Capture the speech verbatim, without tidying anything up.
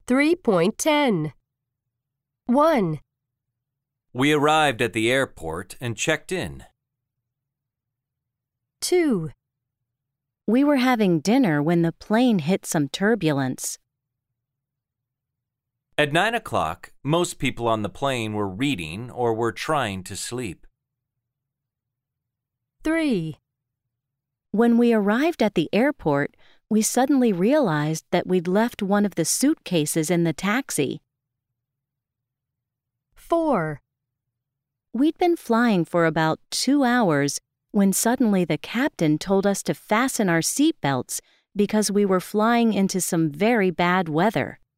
three point ten. one. We arrived at the airport and checked in. two. We were having dinner when the plane hit some turbulence. At nine o'clock, most people on the plane were reading or were trying to sleep. three. When we arrived at the airport, we suddenly realized that we'd left one of the suitcases in the taxi. four. We'd been flying for about two hours when suddenly the captain told us to fasten our seatbelts because we were flying into some very bad weather.